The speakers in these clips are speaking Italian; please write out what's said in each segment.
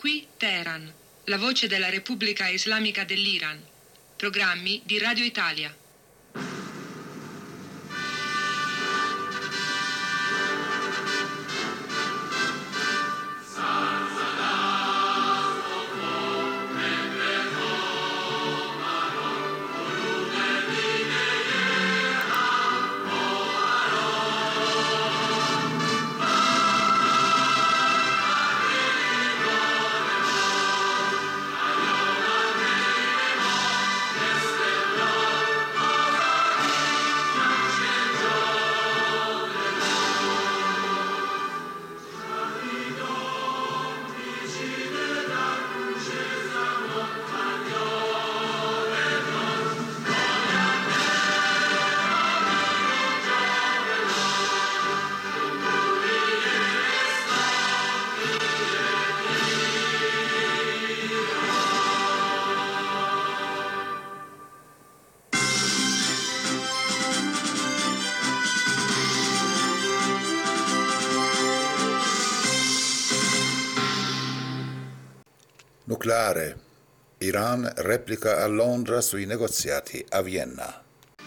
Qui Teheran, la voce della Repubblica Islamica dell'Iran. Programmi di Radio Italia. Nucleare. Iran replica a Londra sui negoziati a Vienna.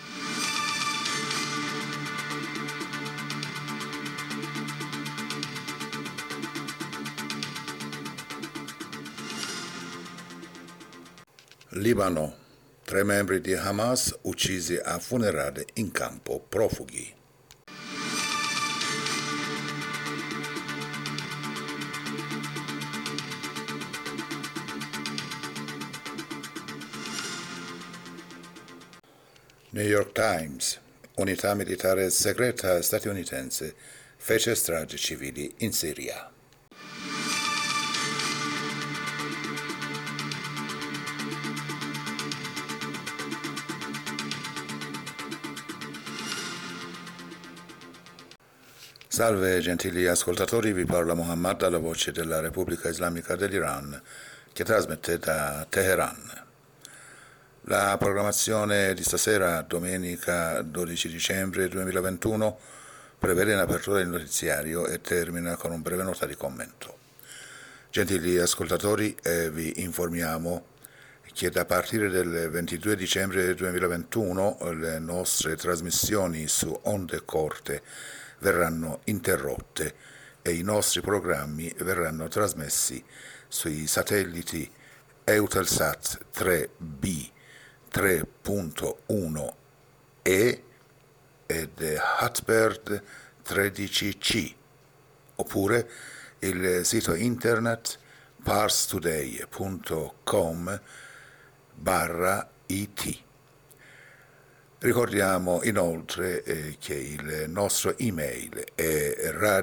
Libano. 3 membri di Hamas uccisi a funerale in campo profughi. New York Times. Unità militare segreta statunitense fece stragi civili in Siria. Salve gentili ascoltatori, vi parla Mohammad dalla voce della Repubblica Islamica dell'Iran che trasmette da Teheran. La programmazione di stasera, domenica 12 dicembre 2021, prevede l'apertura del notiziario e termina con un breve nota di commento. Gentili ascoltatori, vi informiamo che da partire del 22 dicembre 2021 le nostre trasmissioni su onde corte verranno interrotte e i nostri programmi verranno trasmessi sui satelliti Eutelsat 3B 3.1 ed Hotbird 13C, oppure il sito internet parstoday.com/it. Ricordiamo inoltre che il nostro email è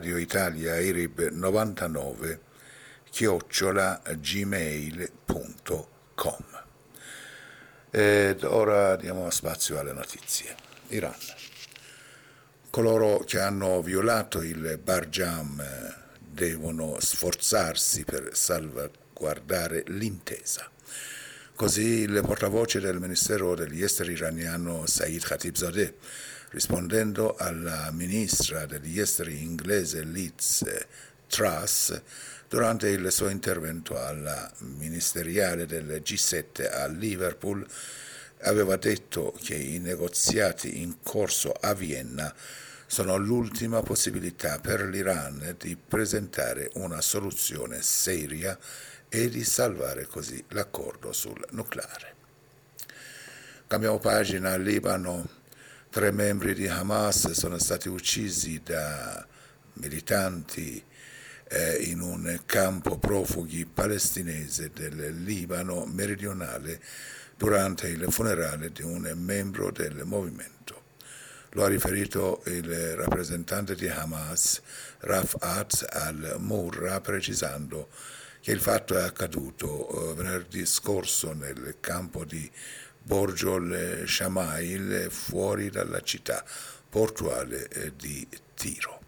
radioitalia@gmail.com. Ed ora diamo spazio alle notizie. Iran. Coloro che hanno violato il Barjam devono sforzarsi per salvaguardare l'intesa. Così il portavoce del Ministero degli Esteri iraniano Saeed Khatibzadeh, rispondendo alla ministra degli Esteri inglese Liz Truss, durante il suo intervento alla ministeriale del G7 a Liverpool, aveva detto che i negoziati in corso a Vienna sono l'ultima possibilità per l'Iran di presentare una soluzione seria e di salvare così l'accordo sul nucleare. Cambiamo pagina. Al Libano. 3 membri di Hamas sono stati uccisi da militanti in un campo profughi palestinese del Libano meridionale durante il funerale di un membro del movimento. Lo ha riferito il rappresentante di Hamas, Rafat al-Murra, precisando che il fatto è accaduto venerdì scorso nel campo di Borjol Shamail, fuori dalla città portuale di Tiro.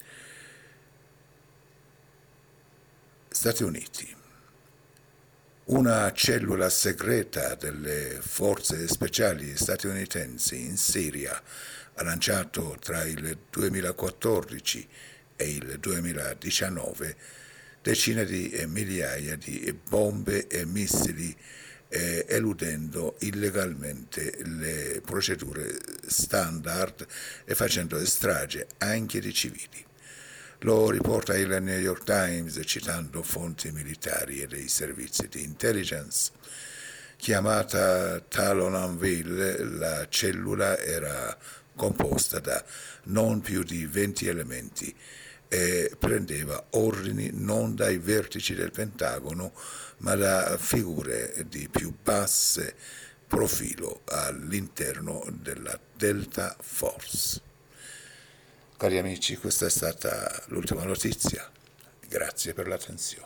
Stati Uniti. Una cellula segreta delle forze speciali statunitensi in Siria ha lanciato tra il 2014 e il 2019 decine di migliaia di bombe e missili, eludendo illegalmente le procedure standard e facendo strage anche di civili. Lo riporta il New York Times citando fonti militari e dei servizi di intelligence. Chiamata Talonville, la cellula era composta da non più di 20 elementi e prendeva ordini non dai vertici del Pentagono, ma da figure di più basse profilo all'interno della Delta Force. Cari amici, questa è stata l'ultima notizia. Grazie per l'attenzione.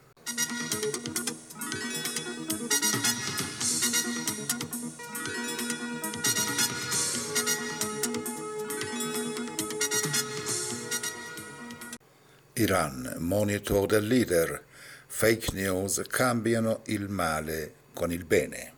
Iran, monitor del leader. Fake news cambiano il male con il bene.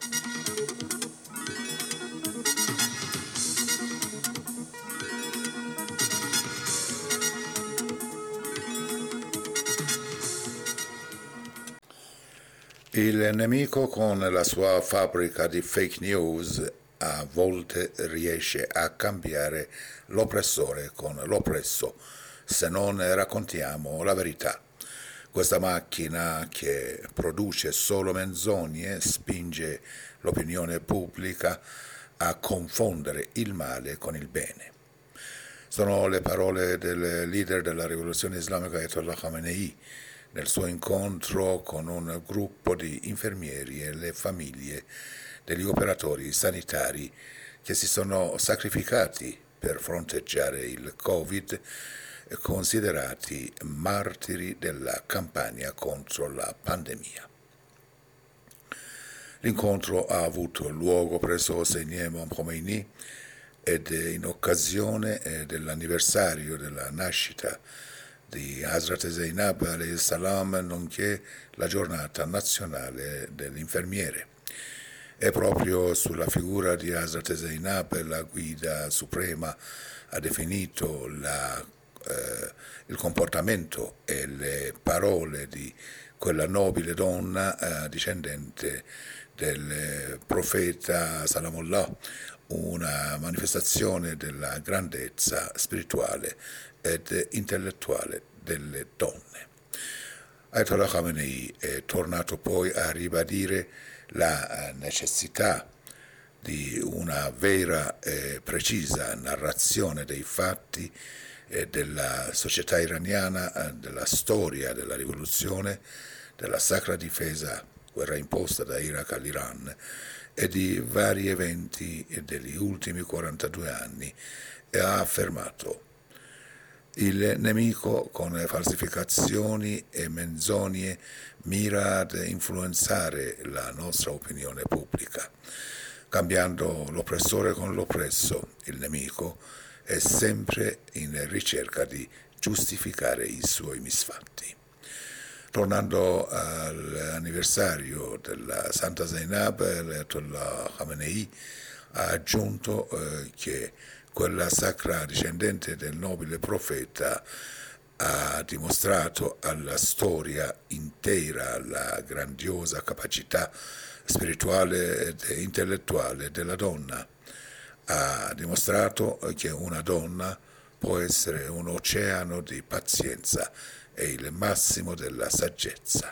Il nemico con la sua fabbrica di fake news a volte riesce a cambiare l'oppressore con l'oppresso, se non raccontiamo la verità. Questa macchina che produce solo menzogne spinge l'opinione pubblica a confondere il male con il bene. Sono le parole del leader della rivoluzione islamica Ayatollah Khamenei nel suo incontro con un gruppo di infermieri e le famiglie degli operatori sanitari che si sono sacrificati per fronteggiare il Covid, considerati martiri della campagna contro la pandemia. L'incontro ha avuto luogo presso Hossein Imam Khomeini ed in occasione dell'anniversario della nascita di Hazrat Zainab alayhi salam, nonché la giornata nazionale dell'infermiere. È proprio sulla figura di Hazrat Zainab la guida suprema ha definito il comportamento e le parole di quella nobile donna discendente del profeta Salamullah, una manifestazione della grandezza spirituale ed intellettuale delle donne. Ayatollah Khamenei è tornato poi a ribadire la necessità di una vera e precisa narrazione dei fatti della società iraniana, della storia della rivoluzione, della sacra difesa, guerra imposta da Iraq all'Iran, e di vari eventi degli ultimi 42 anni, e ha affermato: il nemico con falsificazioni e menzogne mira ad influenzare la nostra opinione pubblica. Cambiando l'oppressore con l'oppresso, il nemico è sempre in ricerca di giustificare i suoi misfatti. Tornando all'anniversario della Santa Zainab, l'Ayatollah Khamenei ha aggiunto che quella sacra discendente del nobile profeta ha dimostrato alla storia intera la grandiosa capacità spirituale ed intellettuale della donna. Ha dimostrato che una donna può essere un oceano di pazienza e il massimo della saggezza.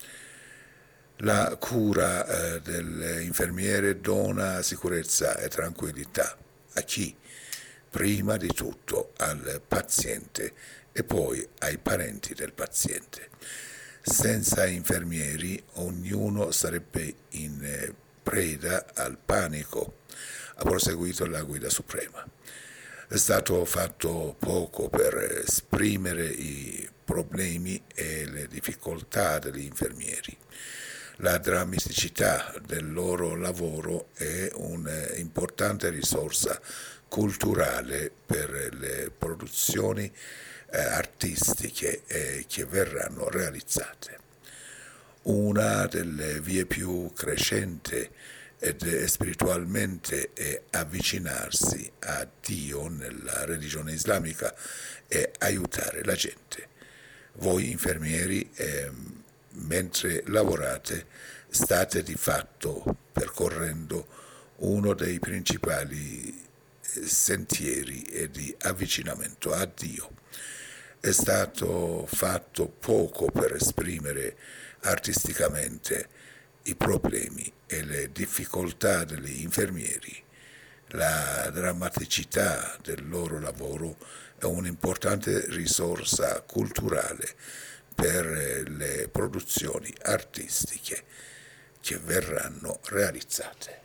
La cura dell'infermiere dona sicurezza e tranquillità a chi? Prima di tutto al paziente e poi ai parenti del paziente. Senza infermieri ognuno sarebbe in preda al panico, ha proseguito la guida suprema. È stato fatto poco per esprimere i problemi e le difficoltà degli infermieri. La drammaticità del loro lavoro è un'importante risorsa culturale per le produzioni artistiche che verranno realizzate. Una delle vie più crescenti ed spiritualmente è avvicinarsi a Dio nella religione islamica e aiutare la gente. Voi infermieri, mentre lavorate, state di fatto percorrendo uno dei principali sentieri di avvicinamento a Dio. È stato fatto poco per esprimere artisticamente i problemi e le difficoltà degli infermieri. La drammaticità del loro lavoro è un'importante risorsa culturale per le produzioni artistiche che verranno realizzate.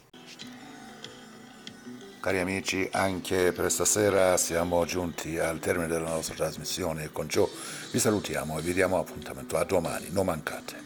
Cari amici, anche per stasera siamo giunti al termine della nostra trasmissione e con ciò vi salutiamo e vi diamo appuntamento a domani, non mancate.